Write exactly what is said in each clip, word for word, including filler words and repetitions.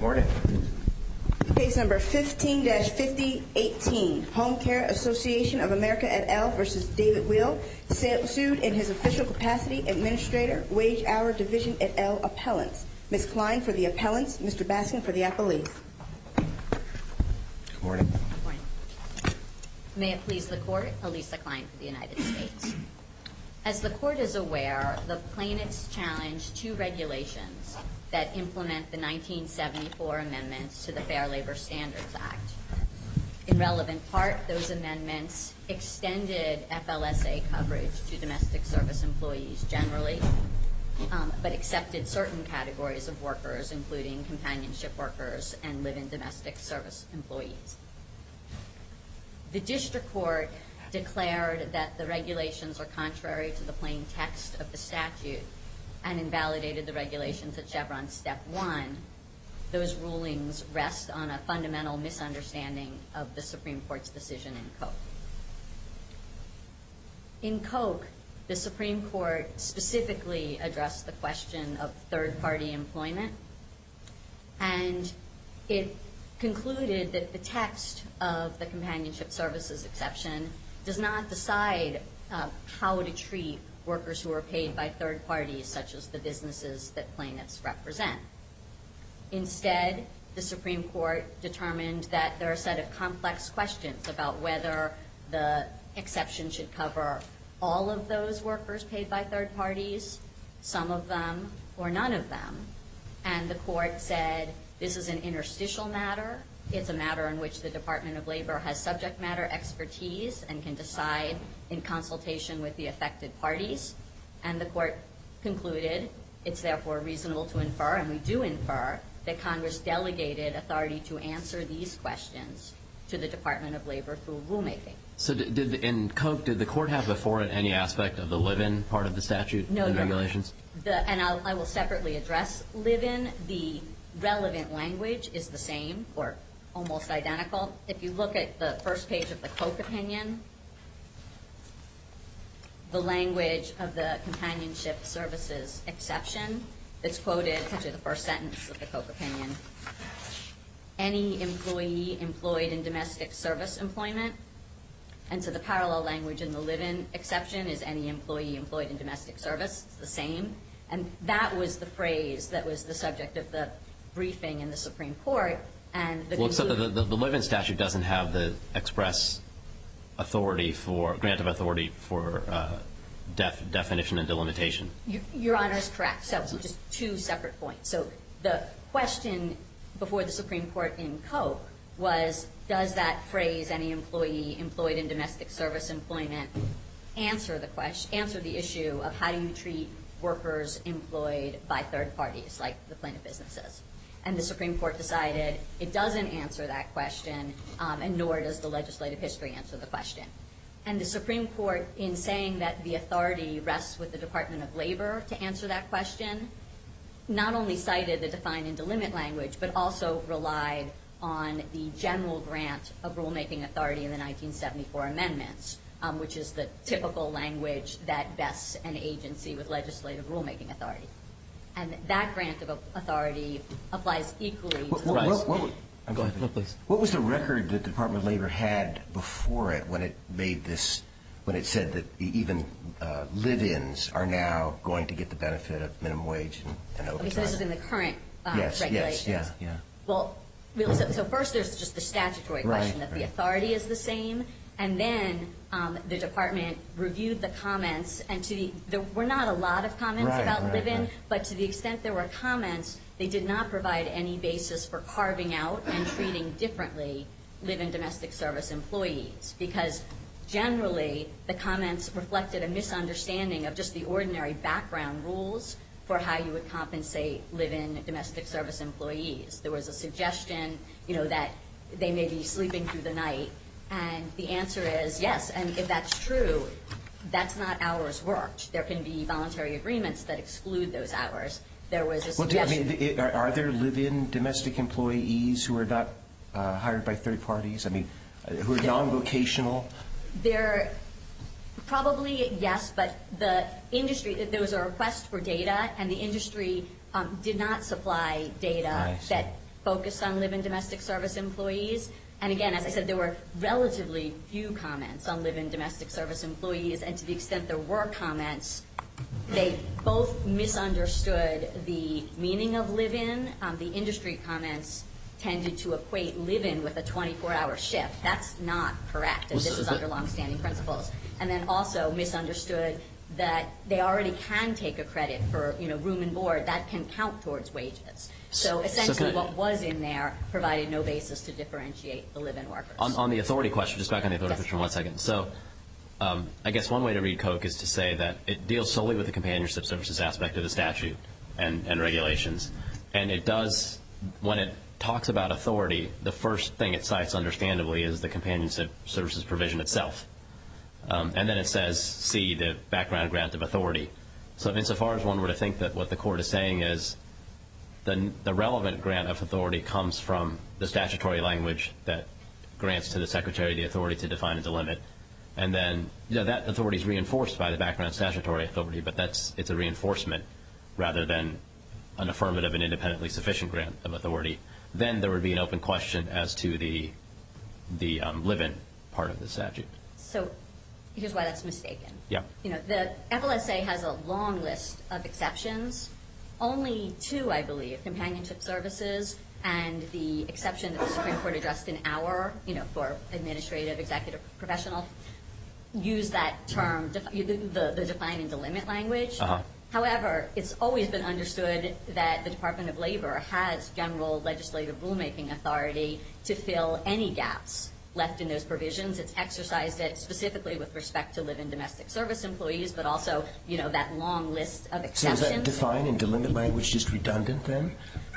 Morning. Case number fifteen dash fifty eighteen, Home Care Association of America et al. Versus David Will, sued in his official capacity, Administrator, Wage Hour Division et al. Appellants. Miz Klein for the appellants, Mister Baskin for the appellees. Good morning. Good morning. May it please the Court, Elisa Klein for the United States. As the Court is aware, the plaintiffs challenged two regulations that implement the nineteen seventy-four amendments to the Fair Labor Standards Act. In relevant part, those amendments extended F L S A coverage to domestic service employees generally, um, but accepted certain categories of workers, including companionship workers and live-in domestic service employees. The District Court declared that the regulations are contrary to the plain text of the statute and invalidated the regulations at Chevron Step one. Those rulings rest on a fundamental misunderstanding of the Supreme Court's decision in Koch. In Koch, the Supreme Court specifically addressed the question of third-party employment, and it concluded that the text of the companionship services exception does not decide uh, how to treat workers who are paid by third parties, such as the businesses that plaintiffs represent. Instead, the Supreme Court determined that there are a set of complex questions about whether the exception should cover all of those workers paid by third parties, some of them, or none of them. And the Court said this is an interstitial matter. It's a matter in which the Department of Labor has subject matter expertise and can decide in consultation with the affected parties. And the Court concluded it's therefore reasonable to infer, and we do infer, that Congress delegated authority to answer these questions to the Department of Labor through rulemaking. So did, did in Koch, did the Court have before it any aspect of the live-in part of the statute no, and no, regulations? The, and I'll, I will separately address live-in. The relevant language is the same, or almost identical. If you look at the first page of the Koch opinion, the language of the companionship services exception that's quoted, essentially the first sentence of the Koch opinion, any employee employed in domestic service employment. And so the parallel language in the live-in exception is any employee employed in domestic service. It's the same. And that was the phrase that was the subject of the briefing in the Supreme Court. And the well, except that the, the, the live-in statute doesn't have the express authority for, grant of authority for uh, def, definition and delimitation. Your, Your Honor is correct. So just two separate points. So the question before the Supreme Court in Koch was, does that phrase, any employee employed in domestic service employment, answer the question, answer the issue of how do you treat workers employed by third parties, like the plaintiff businesses? And the Supreme Court decided it doesn't answer that question, um, and nor does the legislative history answer the question. And the Supreme Court, in saying that the authority rests with the Department of Labor to answer that question, not only cited the define and delimit language, but also relied on the general grant of rulemaking authority in the nineteen seventy-four amendments, um, which is the typical language that vests an agency with legislative rulemaking authority. And that grant of authority applies equally what, to the what, rest. what, what, oh, go ahead, no, please. What was the record that the Department of Labor had before it when it made this, when it said that even uh, live-ins are now going to get the benefit of minimum wage and, and overtime? Okay, so this is in the current um, yes, regulations. Yes, yeah, yeah. Well, really, so, so first there's just the statutory question right, that right. the authority is the same, and then um, the department reviewed the comments, and to the, there were not a lot of comments right, about right, live-in, right. but to the extent there were comments, they did not provide any basis for carving out and treating differently live-in domestic service employees, because generally the comments reflected a misunderstanding of just the ordinary background rules for how you would compensate live-in domestic service employees. There was a suggestion, you know, that they may be sleeping through the night, and the answer is yes, and if that's true, that's not hours worked. There can be voluntary agreements that exclude those hours. There was a suggestion. Well, do, I mean, are, are there live-in domestic employees who are not uh, hired by third parties? I mean, uh, who are non-vocational? There probably, yes, but the industry, there was a request for data, and the industry um, did not supply data that focused on live-in domestic service employees. And again, as I said, there were relatively few comments on live-in domestic service employees, and to the extent there were comments, they both misunderstood the meaning of live-in. Um, the industry comments tended to equate live-in with a twenty-four hour shift. That's not correct, and this is under longstanding principles. And then also misunderstood that they already can take a credit for, you know, room and board. That can count towards wages. So essentially so what was in there provided no basis to differentiate the live-in workers. On, on the authority question, just back on the authority Yes. question for one second. So um, I guess one way to read Koch is to say that it deals solely with the companionship services aspect of the statute and, and regulations. And it does, when it talks about authority, the first thing it cites, understandably, is the companionship services provision itself. Um, and then it says, C, the background grant of authority. So insofar as one were to think that what the court is saying is the, the relevant grant of authority comes from the statutory language that grants to the Secretary the authority to define and delimit, and then you know, that authority is reinforced by the background statutory authority, but that's it's a reinforcement rather than an affirmative and independently sufficient grant of authority. Then there would be an open question as to the the um, live-in part of the statute. So here's why that's mistaken. Yeah. You know, the F L S A has a long list of exceptions. Only two, I believe, companionship services and the exception that the Supreme Court addressed in our, you know, for administrative, executive, professional, use that term, the, the, the define and delimit language. Uh-huh. However, it's always been understood that the Department of Labor has general legislative rulemaking authority to fill any gaps left in those provisions. It's exercised it specifically with respect to live-in domestic service employees, but also, you know, that long list of exceptions. So is that define and delimit language just redundant then?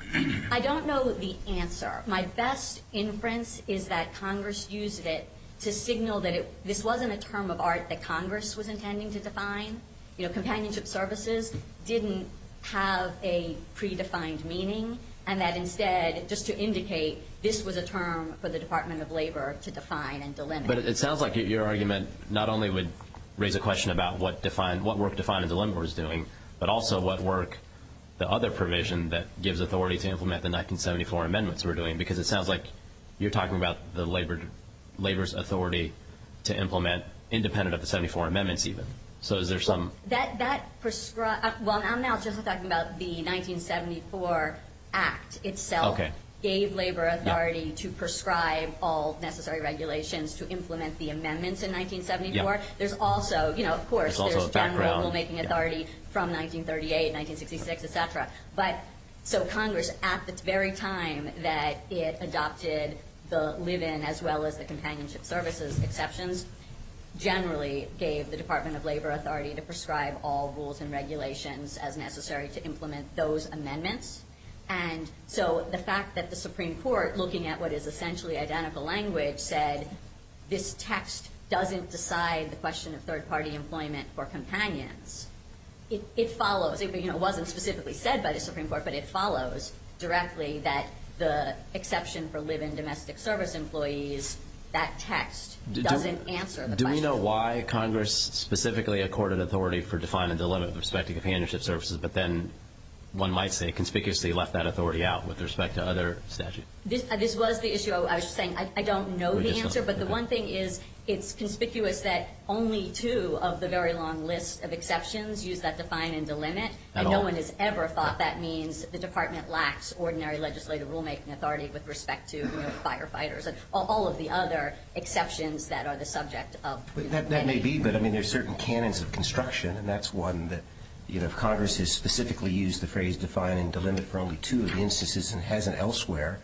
I don't know the answer. My best inference is that Congress used it to signal that it, this wasn't a term of art that Congress was intending to define. You know, companionship services didn't have a predefined meaning, and that instead, just to indicate this was a term for the Department of Labor to define and delimit. But it sounds like your argument not only would raise a question about what define, what work define and delimit was doing, but also what work the other provision that gives authority to implement the nineteen seventy-four amendments were doing, because it sounds like you're talking about the labor, labor's authority to implement independent of the seventy-four amendments even. So is there some... That, that prescribe, uh, well, I'm now just talking about the nineteen seventy-four Act itself. Okay. Gave labor authority Yeah. to prescribe all necessary regulations to implement the amendments in nineteen seventy-four. Yeah. There's also, you know, of course, there's, there's general background. rulemaking Yeah. authority from nineteen thirty-eight, nineteen sixty-six, et cetera. But so Congress, at the very time that it adopted the live-in as well as the companionship services exceptions, generally gave the Department of Labor authority to prescribe all rules and regulations as necessary to implement those amendments. And so the fact that the Supreme Court, looking at what is essentially identical language, said this text doesn't decide the question of third-party employment for companions, it, it follows, it you know, wasn't specifically said by the Supreme Court, but it follows directly that the exception for live-in domestic service employees, that text doesn't do, answer the do question. Do we know why Congress specifically accorded authority for define and delimit with respect to companionship services, but then one might say conspicuously left that authority out with respect to other statutes? This, uh, this was the issue. I, I was just saying I, I don't know We the just answer, don't. but the Okay. one thing is it's conspicuous that only two of the very long list of exceptions use that define and delimit, At and no all. one has ever thought that means the department lacks ordinary legislative rulemaking authority with respect to, you know, firefighters and all, all of the other exceptions that are the subject of. But that, that may be, but I mean, there's certain canons of construction, and that's one that, you know, if Congress has specifically used the phrase define and delimit for only two of the instances and hasn't elsewhere,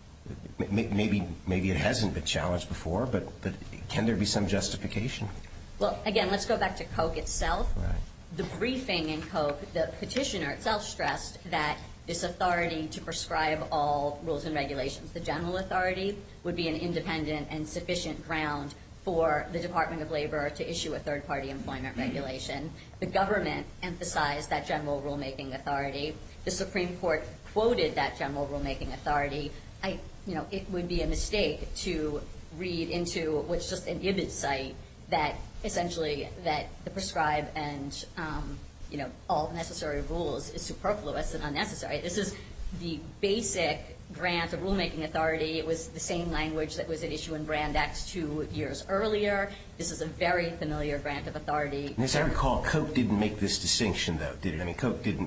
maybe maybe it hasn't been challenged before, but, but can there be some justification? Well, again, let's go back to Koch itself. Right. The briefing in Koch, the petitioner itself stressed that this authority to prescribe all rules and regulations, the general authority, would be an independent and sufficient ground for the Department of Labor to issue a third-party employment regulation. The government emphasized that general rulemaking authority. The Supreme Court quoted that general rulemaking authority. I, you know, it would be a mistake to read into what's just an I B I D site that essentially that the prescribe and, um, you know, all necessary rules is superfluous and unnecessary. This is the basic grant of rulemaking authority, it was the same language that was at issue in Brand X two years earlier. This is a very familiar grant of authority. And as I recall, Koch didn't make this distinction, though, did it? I mean, Koch didn't,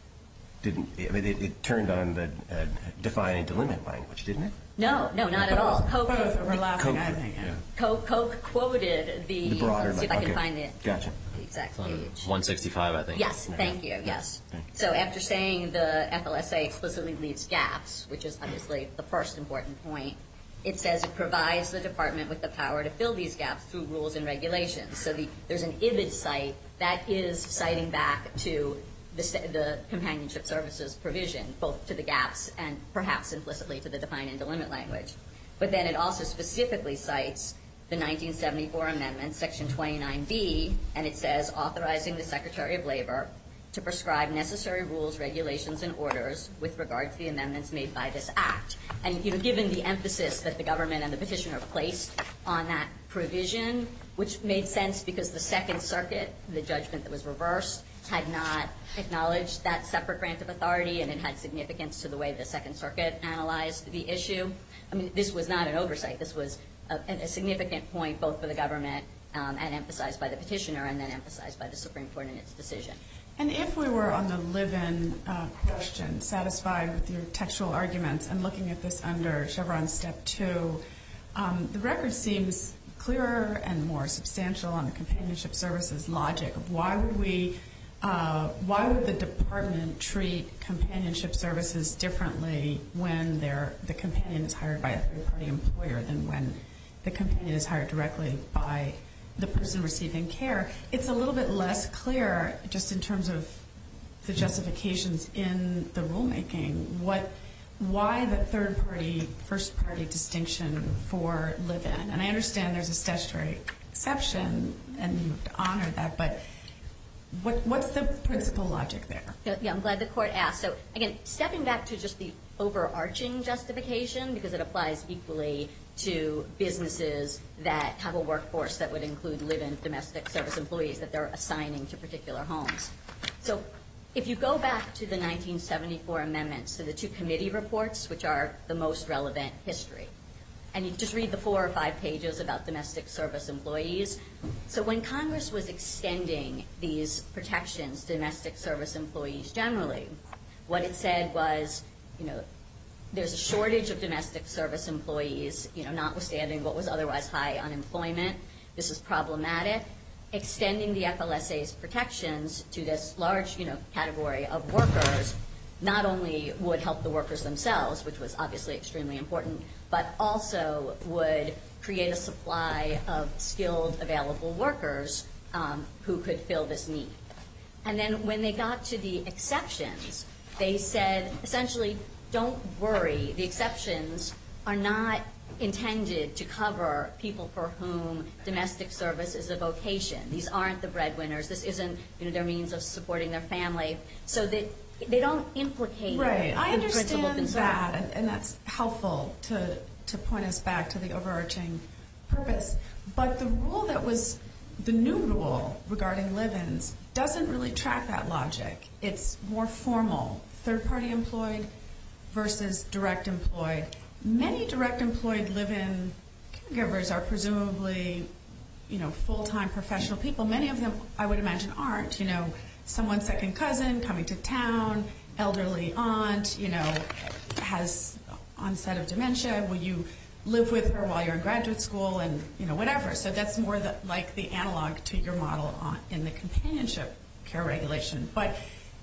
didn't I mean, it, it turned on the uh, define and delimit language, didn't it? No, no, not at all. Koch, Both overlapping, Koch, I think. yeah. Koch, Koch quoted the, The broader, let's see if like, I can okay. find it. Gotcha. The exact On page. one sixty-five, I think. Yes, thank you, yes. Thank you. So after saying the F L S A explicitly leaves gaps, which is obviously the first important point, it says it provides the department with the power to fill these gaps through rules and regulations. So the, there's an I B I D site that is citing back to the, the companionship services provision, both to the gaps and perhaps implicitly to the define and delimit language. But then it also specifically cites the nineteen seventy-four amendment, section twenty-nine B, and it says authorizing the Secretary of Labor to prescribe necessary rules, regulations, and orders with regard to the amendments made by this act. And, you know, given the emphasis that the government and the petitioner placed on that provision, which made sense because the Second Circuit, the judgment that was reversed, had not acknowledged that separate grant of authority, and it had significance to the way the Second Circuit analyzed the issue. I mean, this was not an oversight. This was a, a significant point both for the government um, and emphasized by the petitioner and then emphasized by the Supreme Court in its decision. And if we were on the live-in uh, question, satisfied with your textual arguments and looking at this under Chevron Step two, um, the record seems clearer and more substantial on the companionship services logic of why would we, uh, why would the department treat companionship services differently when they're, the companion is hired by a third-party employer than when the companion is hired directly by the person receiving care? It's a little bit less clear just in terms of the justifications in the rulemaking. What, why the third-party, first-party distinction for live-in? And I understand there's a statutory exception, and you have to honor that, but what, what's the principal logic there? Yeah, I'm glad the court asked. So, again, stepping back to just the overarching justification, because it applies equally to businesses that have a workforce that would include live-in domestic service employees that they're assigning to particular homes. So if you go back to the nineteen seventy-four amendments, to the two committee reports, which are the most relevant history, and you just read the four or five pages about domestic service employees. So when Congress was extending these protections to domestic service employees generally, what it said was, you know, there's a shortage of domestic service employees, you know, notwithstanding what was otherwise high unemployment. This is problematic. Extending the F L S A's protections to this large, you know, category of workers not only would help the workers themselves, which was obviously extremely important, but also would create a supply of skilled available workers um, who could fill this need. And then when they got to the exceptions, they said essentially, don't worry, the exceptions are not intended to cover people for whom domestic service is a vocation. These aren't the breadwinners. This isn't, you know, their means of supporting their family. So that they don't implicate right. I the principal understand concern. that, and, and that's helpful to to point us back to the overarching purpose. But the rule that was the new rule regarding live-ins doesn't really track that logic. It's more formal, third-party employed versus direct employed. Many direct employed live-in caregivers are presumably, you know, full-time professional people. Many of them, I would imagine, aren't. You know, someone's second cousin coming to town, elderly aunt, you know, has onset of dementia. Will you live with her while you're in graduate school and, you know, whatever. So that's more the, like the analog to your model on, in the companionship care regulation. But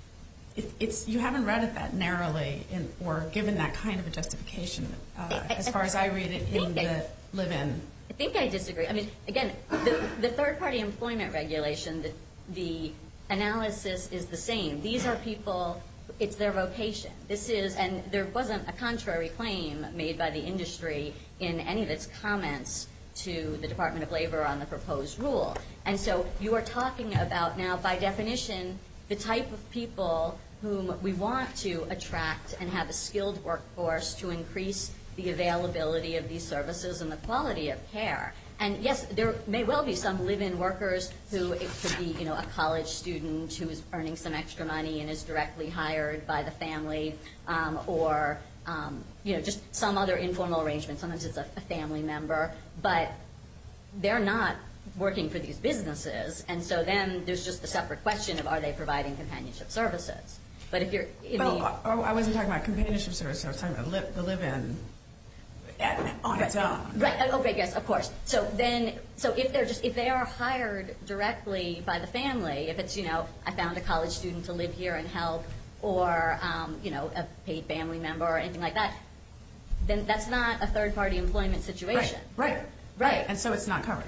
It, it's you haven't read it that narrowly in, or given that kind of a justification uh, as far as I read it in the live-in. I think I disagree. I mean, again, the, the third-party employment regulation, the, the analysis is the same. These are people, it's their vocation. This is, and there wasn't a contrary claim made by the industry in any of its comments to the Department of Labor on the proposed rule. And so you are talking about now, by definition, the type of people whom we want to attract and have a skilled workforce to increase the availability of these services and the quality of care. And yes, there may well be some live-in workers who it could be, you know, a college student who's earning some extra money and is directly hired by the family, um, or, um, you know, just some other informal arrangement. Sometimes it's a, a family member, but they're not working for these businesses. And so then there's just a separate question of are they providing companionship services. But if you're in well, the... Oh, I wasn't talking about companionship services. I was talking about li- the live-in on its own. Right. Oh, right. Yes, of course. So then, so if they're just if they are hired directly by the family, if it's, you know, I found a college student to live here and help, or um, you know, a paid family member or anything like that, then that's not a third-party employment situation. Right. Right. Right. And so it's not covered.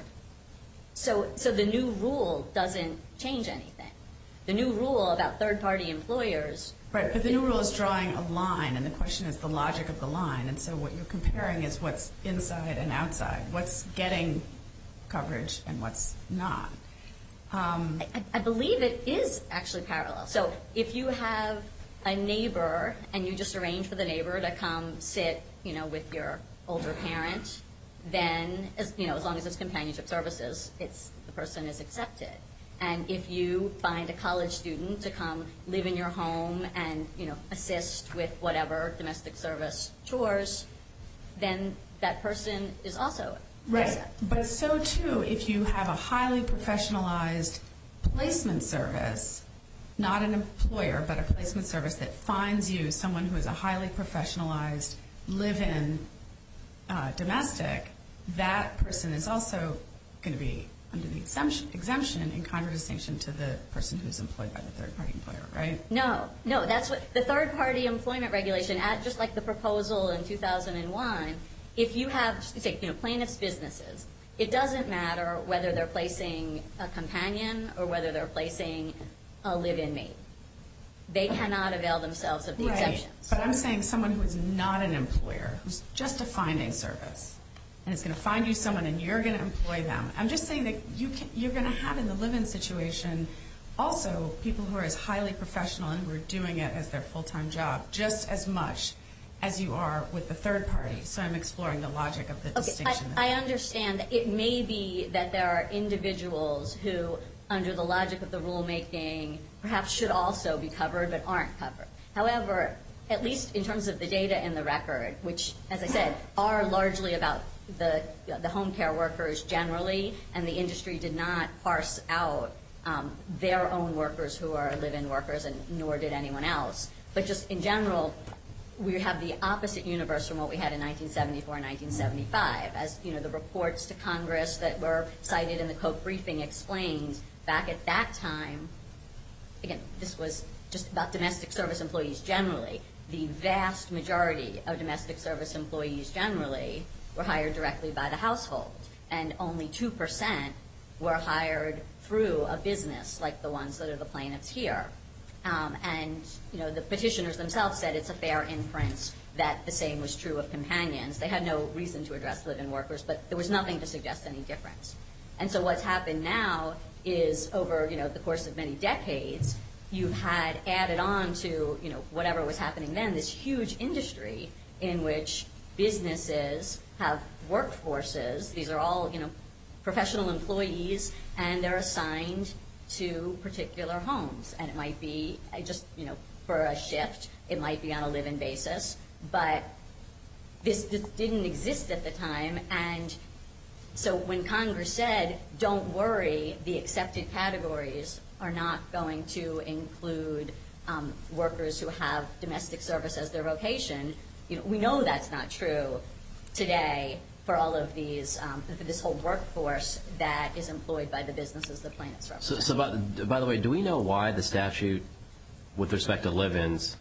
So, so the new rule doesn't change anything. The new rule about third-party employers. Right, but the new rule is drawing a line, and the question is the logic of the line. And so what you're comparing is what's inside and outside, what's getting coverage and what's not. Um, I, I believe it is actually parallel. So if you have a neighbor and you just arrange for the neighbor to come sit, you know, with your older parent, then, as, you know, as long as it's companionship services, it's the person is accepted. And if you find a college student to come live in your home and, you know, assist with whatever domestic service chores, then that person is also right. accepted. But so, too, if you have a highly professionalized placement service, not an employer, but a placement service that finds you someone who is a highly professionalized live-in uh, domestic, that person is also going to be under the exemption, exemption in contradistinction to the person who's employed by the third-party employer, right? No, no, that's what the third-party employment regulation, at, just like the proposal in two thousand one, if you have, say, you know, plaintiffs' businesses, it doesn't matter whether they're placing a companion or whether they're placing a live-in maid. They cannot avail themselves of the right. exemptions. But I'm saying someone who is not an employer, who's just a finding service, and it's going to find you someone and you're going to employ them. I'm just saying that you can, you're going to have in the live-in situation also people who are as highly professional and who are doing it as their full-time job, just as much as you are with the third party. So I'm exploring the logic of the okay, distinction. I, I understand that it may be that there are individuals who, under the logic of the rulemaking, perhaps should also be covered but aren't covered. However, at least in terms of the data in the record, which, as I said, are largely about the the home care workers generally, and the industry did not parse out um, their own workers who are live-in workers, and nor did anyone else. But just in general, we have the opposite universe from what we had in nineteen seventy-four and nineteen seventy-five. As you know, the reports to Congress that were cited in the Koch briefing explained, back at that time, again, this was just about domestic service employees generally. The vast majority of domestic service employees generally were hired directly by the household, and only two percent were hired through a business like the ones that are the plaintiffs here. Um, and, you know, the petitioners themselves said it's a fair inference that the same was true of companions. They had no reason to address live-in workers, but there was nothing to suggest any difference. And so what's happened now is, over, you know, the course of many decades, you've had added on to, you know, whatever was happening then, this huge industry in which businesses have workforces. These are all, you know, professional employees, and they're assigned to particular homes. And it might be just, you know, for a shift. It might be on a live-in basis. But this, this didn't exist at the time. And so when Congress said, don't worry, the accepted categories are not going to include um, workers who have domestic service as their vocation, you know, we know that's not true today for all of these, um, for this whole workforce that is employed by the businesses the plaintiffs represent. So, so by, by the way, do we know why the statute, with respect to live-ins,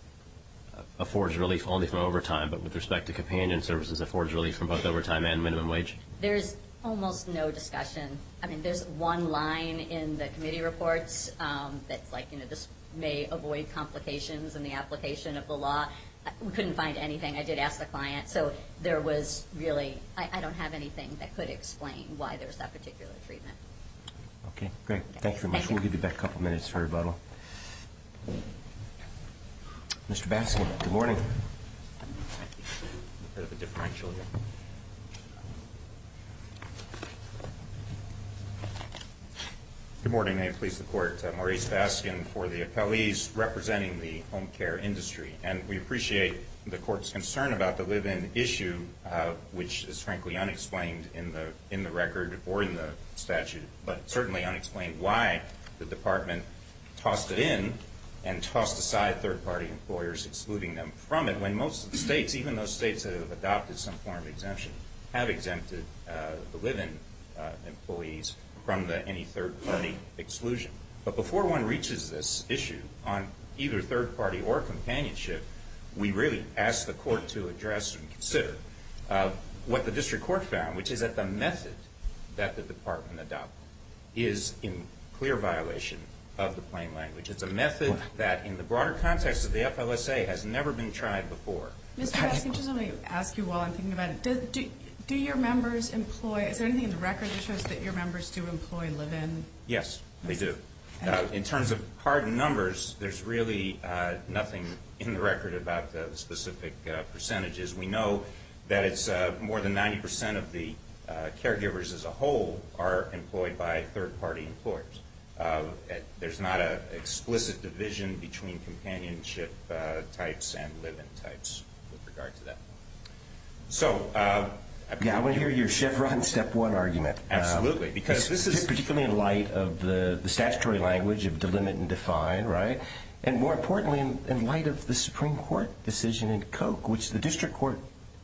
affords relief only from overtime, but with respect to companion services, affords relief from both overtime and minimum wage? There's almost no discussion. I mean, there's one line in the committee reports um, that's like, you know, this may avoid complications in the application of the law. We couldn't find anything. I did ask the client. So there was really, I, I don't have anything that could explain why there's that particular treatment. Okay, great. Okay. Thank you very much. Thank you. We'll give you back a couple minutes for rebuttal. Mister Baskin, good morning. A bit of a differential here. Good morning. May it please the Court. Uh, Maurice Baskin for the appellees representing the home care industry. And we appreciate the Court's concern about the live-in issue, uh, which is frankly unexplained in the in the record or in the statute, but certainly unexplained why the Department tossed it in and tossed aside third-party employers, excluding them from it, when most of the states, even those states that have adopted some form of exemption, have exempted uh, the live-in uh, employees from the any third-party exclusion. But before one reaches this issue on either third-party or companionship, we really ask the Court to address and consider uh, what the District Court found, which is that the method that the Department adopted is in clear violation of the plain language. It's a method that, in the broader context of the F L S A, has never been tried before. Mister Baskin, just let me ask you while I'm thinking about it. Do, do, do your members employ, is there anything in the record that shows that your members do employ live-in? Yes, they do. Uh, in terms of hard numbers, there's really uh, nothing in the record about the specific uh, percentages. We know that it's uh, more than ninety percent of the uh, caregivers as a whole are employed by third-party employers. Uh, there's not an explicit division between companionship uh, types and live-in types with regard to that. So, uh, yeah, I want to hear your Chevron step one argument. Absolutely, um, because this is particularly in light of the, the statutory language of delimit and define, right? And more importantly, in, in light of the Supreme Court decision in Koch, which the District Court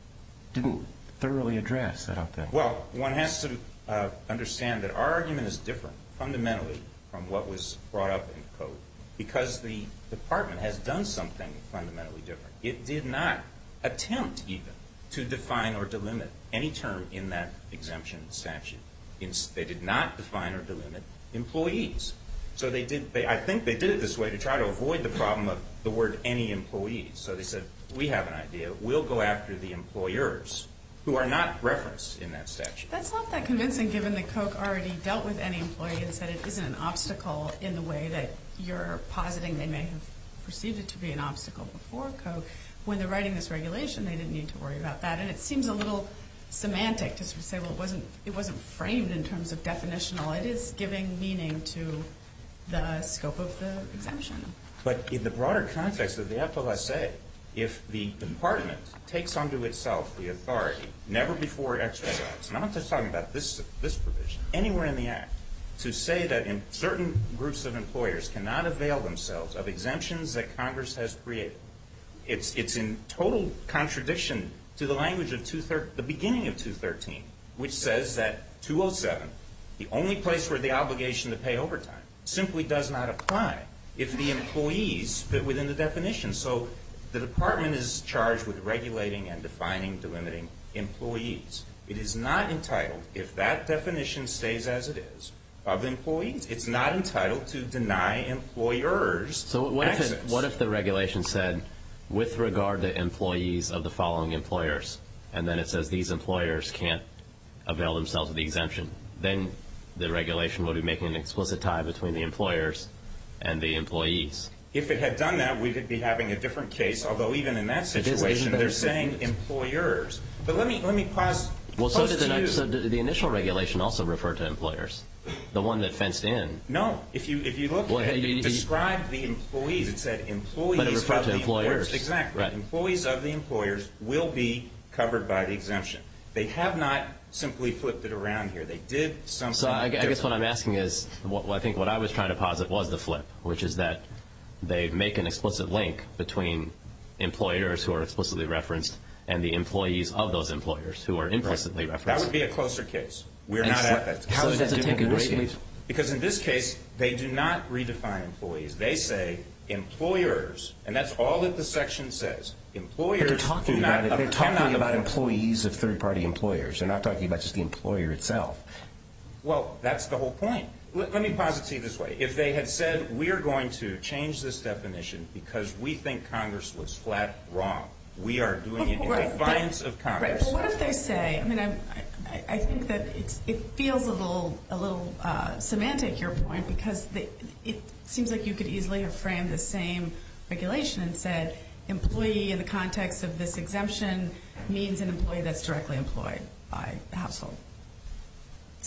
didn't thoroughly address, I don't think. Well, one has to uh, understand that our argument is different fundamentally from what was brought up in Koch, because the Department has done something fundamentally different. It did not attempt even to define or delimit any term in that exemption statute. They did not define or delimit employees. So they did. They, I think they did it this way to try to avoid the problem of the word any employees. So they said, we have an idea. We'll go after the employers who are not referenced in that statute. That's not that convincing, given that Koch already dealt with any employee and said it isn't an obstacle in the way that you're positing they may have perceived it to be an obstacle before Koch. When they're writing this regulation, they didn't need to worry about that. And it seems a little semantic to sort of say, well, it wasn't it wasn't framed in terms of definitional. It is giving meaning to the scope of the exemption. But in the broader context of the F L S A, if the Department takes unto itself the authority, never before exercised, and I'm not just talking about this this provision, anywhere in the Act, to say that in certain groups of employers cannot avail themselves of exemptions that Congress has created, it's it's in total contradiction to the language of two thir- the beginning of two thirteen, which says that two oh seven, the only place where the obligation to pay overtime, simply does not apply if the employees fit within the definition. So the Department is charged with regulating and defining, delimiting employees. It is not entitled, if that definition stays as it is, of employees, it's not entitled to deny employers So what access. if, it, what if the regulation said, with regard to employees of the following employers, and then it says these employers can't avail themselves of the exemption? Then the regulation would be making an explicit tie between the employers and the employees. If it had done that, we could be having a different case, although even in that situation, they're saying employers. But let me let me pause. Well, so did, to the, you. so did the initial regulation also refer to employers, the one that fenced in? No. If you if you look, Well, at it, you- you- it described the employees. It said employees But it referred of to the employers. Exactly. Right. Employees of the employers will be covered by the exemption. They have not simply flipped it around here. They did something So I, I guess different. what I'm asking is, what, I think what I was trying to posit was the flip, which is that they make an explicit link between employers who are explicitly referenced and the employees of those employers who are implicitly That referenced. would be a closer case. We're And not so- at that. so How is does that it take different a in this great case? Because in this case, they do not redefine employees. They say employers, and that's all that the section says. Employers But they're talking do not, about it. They're cannot- talking about employees of third-party employers. They're not talking about just the employer itself. Well, that's the whole point. Let, let me posit to you this way. If they had said, we are going to change this definition because we think Congress was flat wrong, we are doing it in Right, defiance but- of Congress. Right. But what if they say? I mean, I, I, I think that it's it feels a little a little uh, semantic, your point, because they, it seems like you could easily have framed the same regulation and said employee in the context of this exemption means an employee that's directly employed by the household.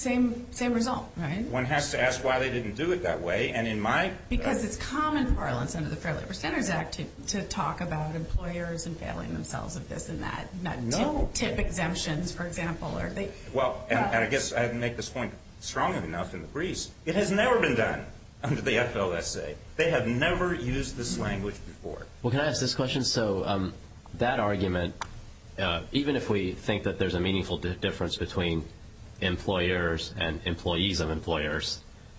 Same same result, right? One has to ask why they didn't do it that way. And in my because uh, it's common parlance under the Fair Labor Standards Act to, to talk about employers availing themselves of this and that, not no. tip, tip exemptions, for example, or they. Well, and, uh, and I guess I didn't make this point strong enough in the briefs. It has never been done under the F L S A. They have never used this language before. Well, can I ask this question? So um, that argument, uh, even if we think that there's a meaningful di- difference between employers and employees of employers,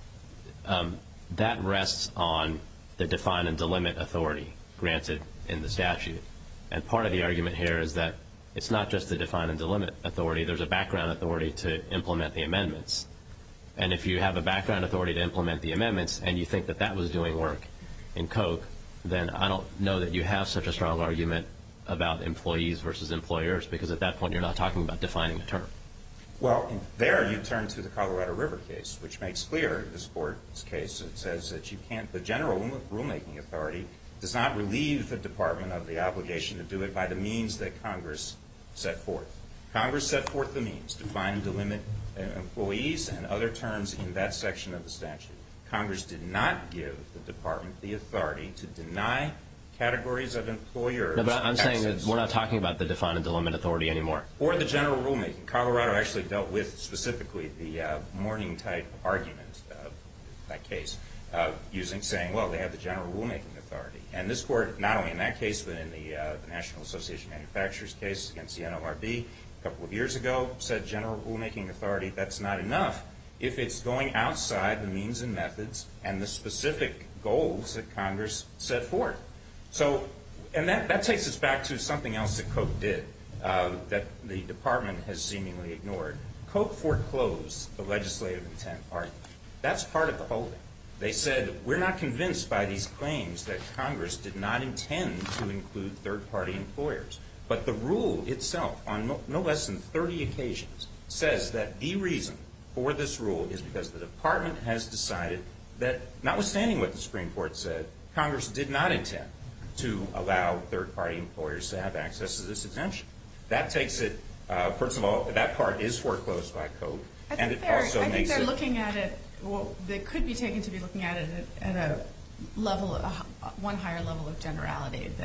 um, that rests on the define and delimit authority granted in the statute. And part of the argument here is that it's not just the define and delimit authority. There's a background authority to implement the amendments. And if you have a background authority to implement the amendments and you think that that was doing work in Koch, then I don't know that you have such a strong argument about employees versus employers, because at that point you're not talking about defining a term. Well, there you turn to the Colorado River case, which makes clear, this court's case, it says that you can't, the general rulemaking authority does not relieve the department of the obligation to do it by the means that Congress set forth. Congress set forth the means, define and delimit employees and other terms in that section of the statute. Congress did not give the department the authority to deny categories of employers. No, but I'm access. saying that we're not talking about the define and delimit authority anymore. Or the general rulemaking. Colorado actually dealt with specifically the uh, Morning type argument, uh, that case, uh, using saying, well, they have the general rulemaking authority. And this court, not only in that case, but in the, uh, the National Association of Manufacturers case against the N L R B a couple of years ago, said general rulemaking authority, that's not enough if it's going outside the means and methods and the specific goals that Congress set forth. So, and that, that takes us back to something else that Koch did uh, that the department has seemingly ignored. Koch foreclosed the legislative intent argument. That's part of the holding. They said, we're not convinced by these claims that Congress did not intend to include third-party employers. But the rule itself, on no, no less than thirty occasions, says that the reason for this rule is because the department has decided that, notwithstanding what the Supreme Court said, Congress did not intend to allow third-party employers to have access to this exemption. That takes it, uh, first of all, that part is foreclosed by Koch, and it also I makes think they're it looking at it, well, they could be taken to be looking at it at, at a level, a, one higher level of generality. That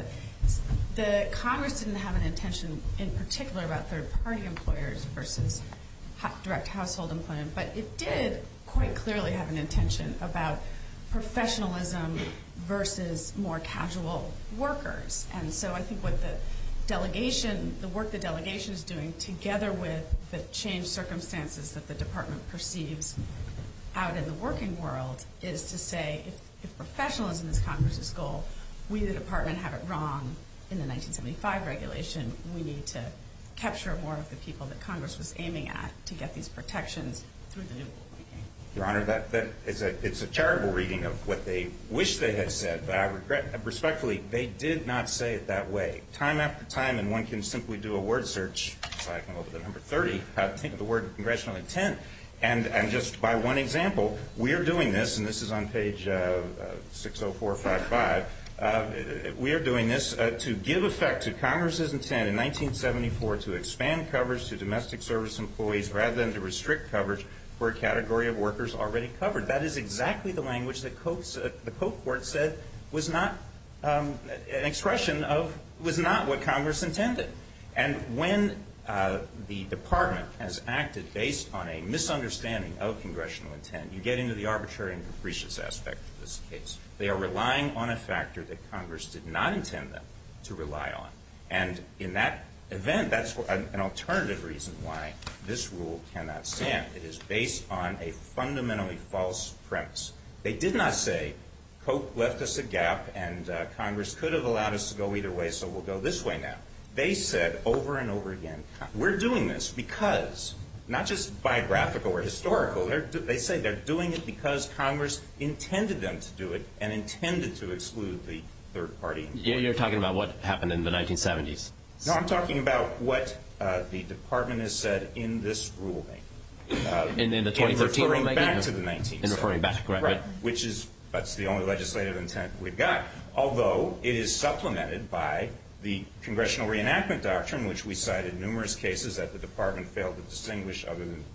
the Congress didn't have an intention in particular about third-party employers versus direct household employment, but it did quite clearly have an intention about professionalism versus more casual workers. And so I think what the delegation, the work the delegation is doing, together with the changed circumstances that the department perceives out in the working world, is to say if, if professionalism is Congress's goal, we, the department, have it wrong in the nineteen seventy-five regulation. We need to capture more of the people that Congress was aiming at to get these protections through the new rulemaking. Your Honor, that, that is a, it's a charitable reading of what they wish they had said, but I regret, respectfully, they did not say it that way. Time after time, and one can simply do a word search, so I can go to the number thirty, uh, think of the word congressional intent, and, and just by one example, we are doing this, and this is on page uh, uh, six oh four five five, uh, we are doing this uh, to give effect to Congress's intent in nineteen seventy-four to expand coverage to domestic service employees rather than to restrict coverage for a category of workers already covered. That is exactly the language that Koch, uh, the Koch court said was not um, an expression of, was not what Congress intended. And when uh, the department has acted based on a misunderstanding of congressional intent, you get into the arbitrary and capricious aspect of this case. They are relying on a factor that Congress did not intend them to rely on. And in that event, that's an alternative reason why this rule cannot stand. It is based on a fundamentally false premise. They did not say, Koch left us a gap and uh, Congress could have allowed us to go either way, so we'll go this way now. They said over and over again, we're doing this because, not just biographical or historical, they're, they say they're doing it because Congress intended them to do it and intended to exclude the third party employer. You're talking about what happened in the nineteen seventies. No, I'm talking about what uh, the department has said in this rulemaking. Uh, in, in the twenty thirteen in referring rulemaking? back to the nineteen seventies. In referring back, right. Right, which is, that's the only legislative intent we've got. Although it is supplemented by the congressional reenactment doctrine, which we cited numerous cases that the department failed to distinguish other than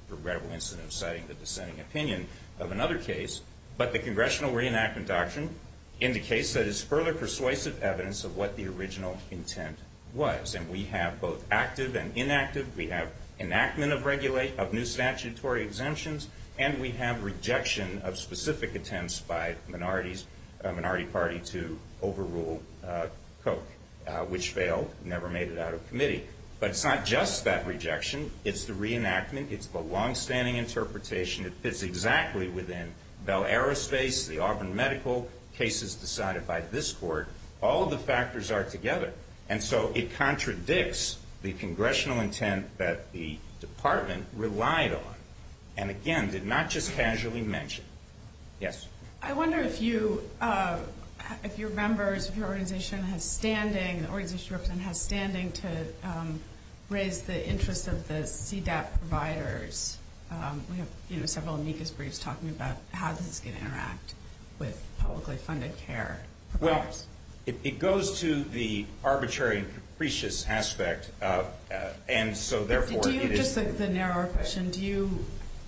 regrettable incident of citing the dissenting opinion of another case. But the Congressional Reenactment Doctrine indicates that it's further persuasive evidence of what the original intent was. And we have both active and inactive. We have enactment of regulate of new statutory exemptions, and we have rejection of specific attempts by minorities, a minority party to overrule uh, Koch, uh, which failed, never made it out of committee. But it's not just that rejection. It's the reenactment. It's the longstanding interpretation. It fits exactly within Bell Aerospace, the Auburn Medical cases decided by this court. All of the factors are together. And so it contradicts the congressional intent that the department relied on, and again, did not just casually mention. Yes? I wonder if you, uh, if your members, if your organization has standing, the organization you represent has standing to um, raise the interest of the C D A P providers. Um, we have, you know, several amicus briefs talking about how this is going to interact with publicly funded care providers. Well, it, it goes to the arbitrary and capricious aspect, of, uh, and so therefore do you, it is. just the, the narrower question, do you,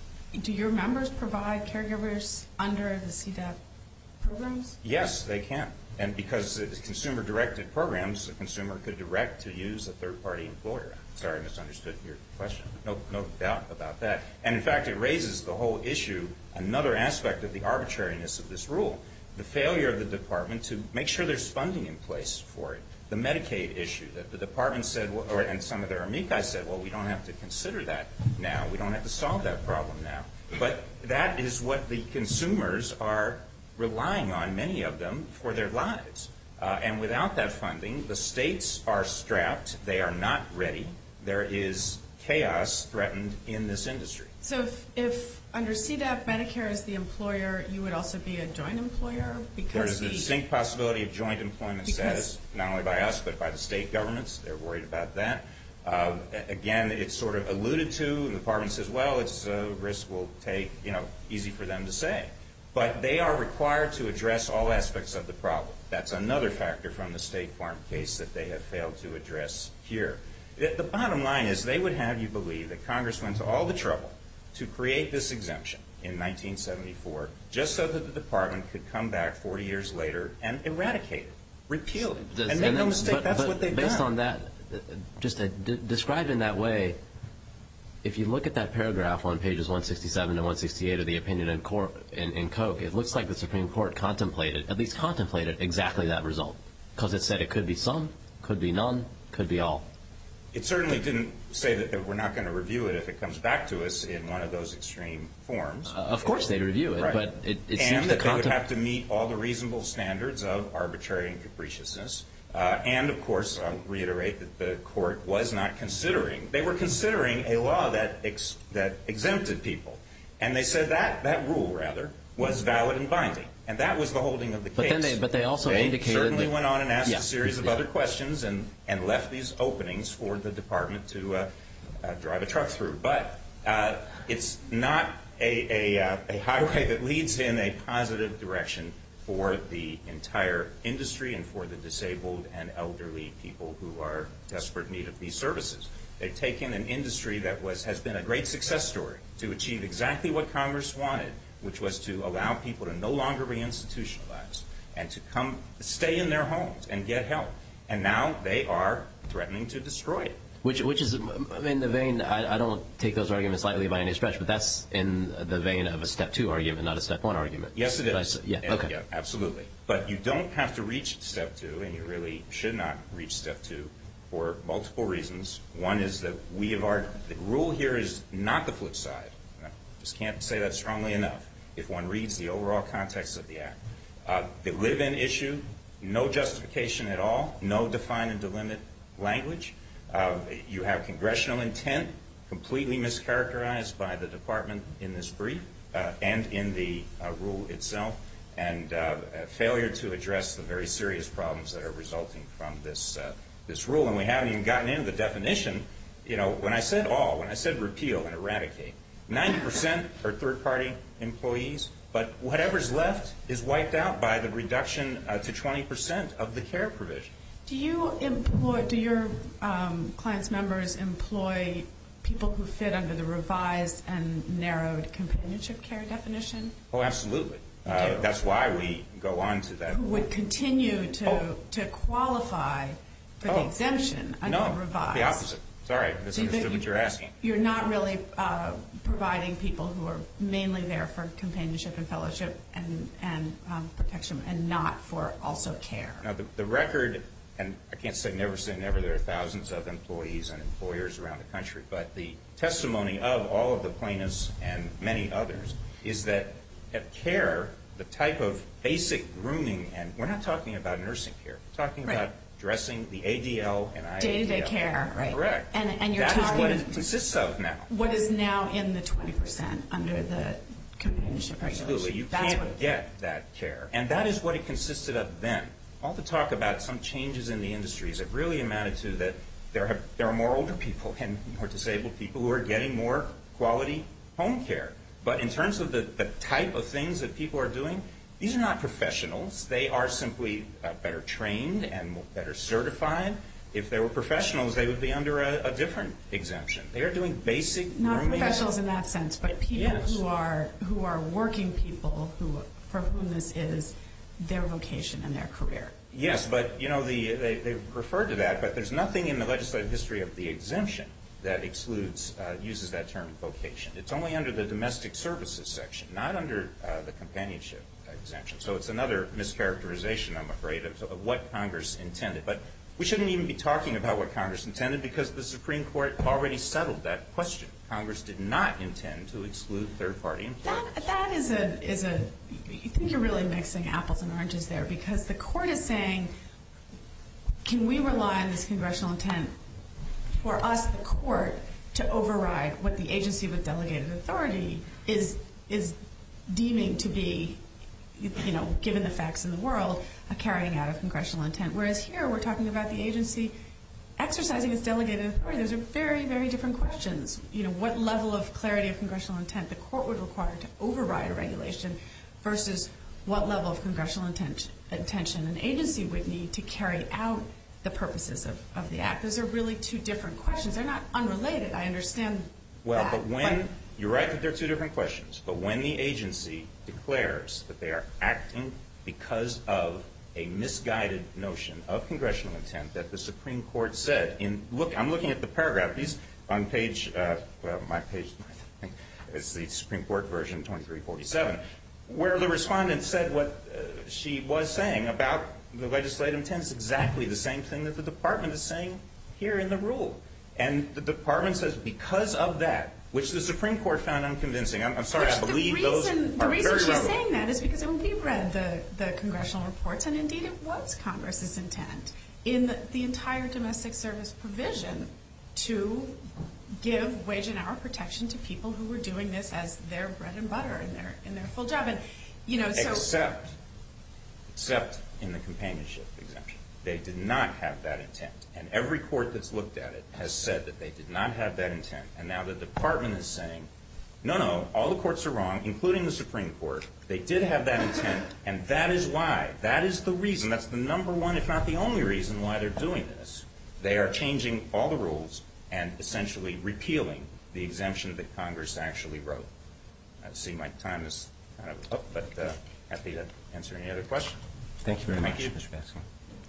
do your members provide caregivers under the C D A P programs? Yes, they can. And because it's consumer-directed programs, the consumer could direct to use a third-party employer. Sorry, I misunderstood your question. No, no doubt about that. And in fact, it raises the whole issue, another aspect of the arbitrariness of this rule, the failure of the department to make sure there's funding in place for it. The Medicaid issue that the department said, or, and some of their amici said, well, we don't have to consider that now. We don't have to solve that problem now. But that is what the consumers are relying on, many of them, for their lives. Uh, and without that funding, the states are strapped. They are not ready. There is chaos threatened in this industry. So if, if under C D A P, Medicare is the employer, you would also be a joint employer? Because there is a the, distinct possibility of joint employment status, not only by us, but by the state governments. They're worried about that. Uh, again, it's sort of alluded to, and the department says, well, it's a risk we'll take, you know, easy for them to say. But they are required to address all aspects of the problem. That's another factor from the State Farm case that they have failed to address here. The bottom line is they would have you believe that Congress went to all the trouble to create this exemption in nineteen seventy-four just so that the department could come back forty years later and eradicate it, repeal it. Does, and make and no then, mistake, but, that's but what they've based done. Based on that, just a, d- described in that way, if you look at that paragraph on pages one sixty-seven and one sixty-eight of the opinion in, court, in, in Koch, it looks like the Supreme Court contemplated, at least contemplated, exactly that result. Because it said it could be some, could be none, could be all. It certainly didn't say that, that we're not going to review it if it comes back to us in one of those extreme forms. Uh, of course they'd review it, right. but it, it and seems that to they would contem- have to meet all the reasonable standards of arbitrary and capriciousness. Uh, and, of course, I'll reiterate that the court was not considering. They were considering a law that ex- that exempted people. And they said that, that rule, rather, was valid and binding. And that was the holding of the but case. Then they, but they also they indicated certainly that, went on and asked yeah, a series of yeah. other questions and, and left these openings for the department to uh, uh, drive a truck through. But uh, it's not a, a, uh, a highway that leads in a positive direction for the entire industry and for the disabled and elderly people who are desperate need of these services. They've taken an industry that was has been a great success story to achieve exactly what Congress wanted, which was to allow people to no longer be institutionalized and to come stay in their homes and get help. And now they are threatening to destroy it. Which, which is in the vein, I, I don't take those arguments lightly by any stretch, but that's in the vein of a step two argument, not a step one argument. Yes, it is. But I, yeah, and, okay. Yeah, absolutely. But you don't have to reach step two, and you really should not reach step two for multiple reasons. One is that we have our, the rule here is not the flip side. I just can't say that strongly enough if one reads the overall context of the Act. Uh, the live-in issue, no justification at all, no define and delimit language. Uh, you have congressional intent completely mischaracterized by the department in this brief uh, and in the uh, rule itself, and uh, a failure to address the very serious problems that are resulting from this uh, this rule. And we haven't even gotten into the definition. You know, when I said all, when I said repeal and eradicate, ninety percent are third-party employees, but whatever's left is wiped out by the reduction uh, to twenty percent of the care provision. Do you employ, do your um, clients' members employ people who fit under the revised and narrowed companionship care definition? Oh, absolutely. Uh, that's why we go on to that. Who would continue to oh. to qualify for oh. the exemption under no, the revised? the opposite. Sorry, I misunderstood so what you're asking. You're not really uh, providing people who are mainly there for companionship and fellowship and, and um, protection and not for also care. Now, the, the record, and I can't say never say never, there are thousands of employees and employers around the country, but the testimony of all of the plaintiffs and many others is that at care, the type of basic grooming, and we're not talking about nursing care, we're talking right. about dressing, the A D L and I A D L. Day-to-day care, right. Correct. And, and you're that talking... That is what it consists of now. What is now in the twenty percent under the companionship regulation. Absolutely. You That's can't what, get that care. And that is what it consisted of then. All the talk about some changes in the industries, it really amounted to that there, have, there are more older people and more disabled people who are getting more quality home care. But in terms of the, the type of things that people are doing, these are not professionals. They are simply uh, better trained and better certified. If they were professionals, they would be under a, a different exemption. They are doing basic not grooming. professionals in that sense, but people yes. who are who are working people who for whom this is their vocation and their career. Yes, but you know the they, they've referred to that, but there's nothing in the legislative history of the exemption that excludes, uh, uses that term vocation. It's only under the domestic services section, not under uh, the companionship exemption. So it's another mischaracterization, I'm afraid, of, of what Congress intended. But we shouldn't even be talking about what Congress intended because the Supreme Court already settled that question. Congress did not intend to exclude third-party employers. That, that is a is a. You think you're really mixing apples and oranges there because the court is saying, can we rely on this congressional intent for us, the court, to override what the agency with delegated authority is is deeming to be, you know, given the facts in the world, a carrying out of congressional intent. Whereas here we're talking about the agency exercising its delegated authority. Those are very, very different questions. You know, what level of clarity of congressional intent the court would require to override a regulation versus what level of congressional intent, intention an agency would need to carry out the purposes of, of the Act. Those are really two different questions. They're not unrelated. I understand well, that. Well, but when, but, you're right that they're two different questions, but when the agency declares that they are acting because of a misguided notion of congressional intent that the Supreme Court said in, look, I'm looking at the paragraph. These on page, uh, well, my page, I think, is the Supreme Court version, twenty-three forty-seven, where the respondent said what uh, she was saying about the legislative intent is exactly the same thing that the Department is saying here in the rule. And the Department says because of that, which the Supreme Court found unconvincing. I'm, I'm sorry, which I believe reason, those are very relevant. The reason she's saying that is because when we read the, the congressional reports, and indeed it was Congress's intent in the, the entire domestic service provision to give wage and hour protection to people who were doing this as their bread and butter in their in their full job. And you know, so except except in the companionship exemption. They did not have that intent. And every court that's looked at it has said that they did not have that intent. And now the Department is saying, no, no, all the courts are wrong, including the Supreme Court. They did have that intent, and that is why. That is the reason. That's the number one, if not the only reason why they're doing this. They are changing all the rules and essentially repealing the exemption that Congress actually wrote. I see my time is kind of up, but uh, happy to answer any other questions. Thank you very Thank much, you. Mister Baskin.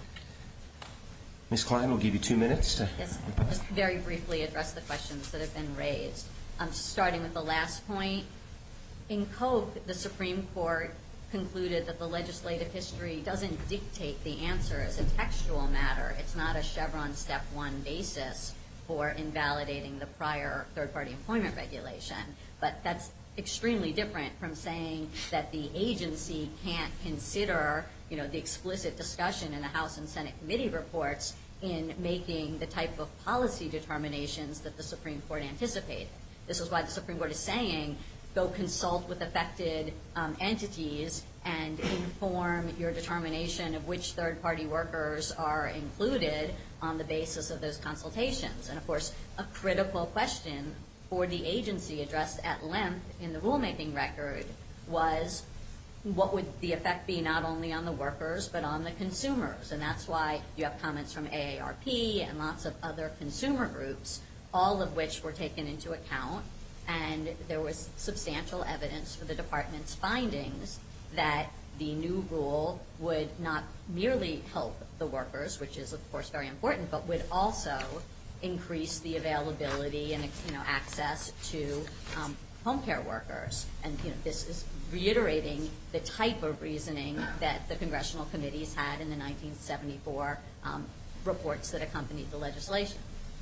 Miz Klein, we'll give you two minutes to Yes, just very briefly address the questions that have been raised. Um, starting with the last point, in Koch, the Supreme Court concluded that the legislative history doesn't dictate the answer as a textual matter. It's not a Chevron step one basis for invalidating the prior third-party employment regulation. But that's extremely different from saying that the agency can't consider, you know, the explicit discussion in the House and Senate committee reports in making the type of policy determinations that the Supreme Court anticipated. This is why the Supreme Court is saying, go consult with affected um, entities and inform your determination of which third-party workers are included on the basis of those consultations. And, of course, a critical question for the agency addressed at length in the rulemaking record was what would the effect be not only on the workers but on the consumers. And that's why you have comments from A A R P and lots of other consumer groups all of which were taken into account, and there was substantial evidence for the department's findings that the new rule would not merely help the workers, which is, of course, very important, but would also increase the availability and, you know, access to um, home care workers. And, you know, this is reiterating the type of reasoning that the congressional committees had in the nineteen seventy-four um, reports that accompanied the legislation.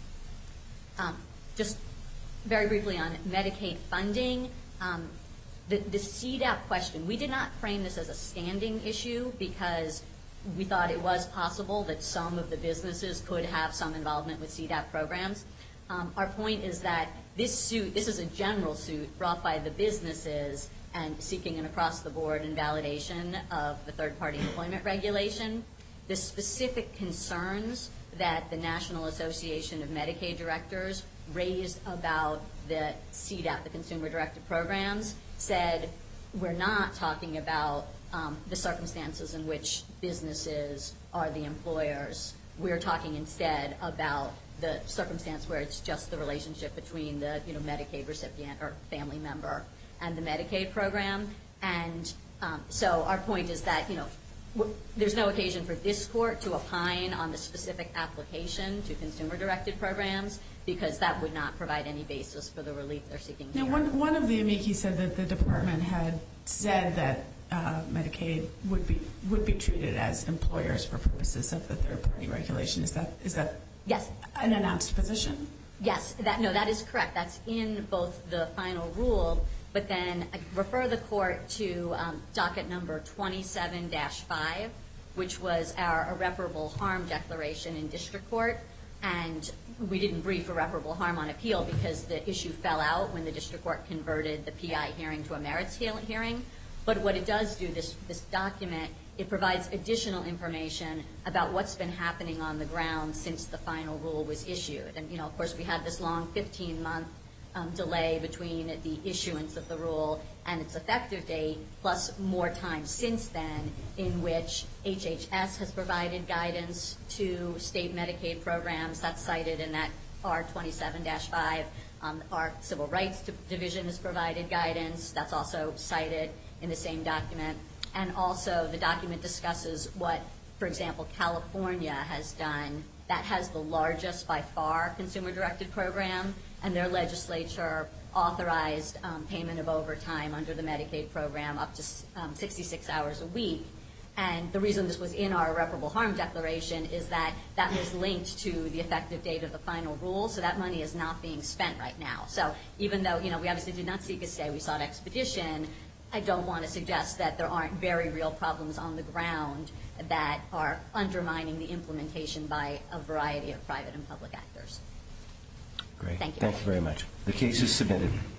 Um, just very briefly on Medicaid funding, um, the, the C DAP question, we did not frame this as a standing issue because we thought it was possible that some of the businesses could have some involvement with C DAP programs. Um, our point is that this suit, this is a general suit brought by the businesses and seeking an across-the-board invalidation of the third-party employment regulation. The specific concerns that the National Association of Medicaid Directors raised about the C DAP, the Consumer-Directed Programs, said we're not talking about um, the circumstances in which businesses are the employers. We're talking instead about the circumstance where it's just the relationship between the, you know, Medicaid recipient or family member and the Medicaid program. And um, so our point is that, you know, w- there's no occasion for this court to opine on the specific application to consumer-directed programs because that would not provide any basis for the relief they're seeking here. Now, one, one of the amici said that the department had said that uh, Medicaid would be would be treated as employers for purposes of the third-party regulation. Is that is that yes an announced position? Yes, that no, that is correct. That's in both the final rule, but then I refer the court to um, docket number twenty-seven dash five, which was our irreparable harm declaration in district court. And we didn't brief irreparable harm on appeal because the issue fell out when the district court converted the P I hearing to a merits hearing. But what it does do, this, this document, it provides additional information about what's been happening on the ground since the final rule was issued. And, you know, of course, we had this long fifteen-month um, delay between the issuance of the rule and its effective date, plus more time since then in which H H S has provided guidance to state Medicaid programs. That's cited in that R twenty-seven dash five. Um, our Civil Rights Division has provided guidance. That's also cited in the same document. And also the document discusses what, for example, California has done that has the largest by far consumer-directed program, and their legislature authorized um, payment of overtime under the Medicaid program up to um, sixty-six hours a week. And the reason this was in our irreparable harm declaration is that that was linked to the effective date of the final rule, so that money is not being spent right now. So even though, you know, we obviously did not seek a stay, we sought expedition, I don't want to suggest that there aren't very real problems on the ground that are undermining the implementation by a variety of private and public actors. Great. Thank you. Thank you very much. The case is submitted.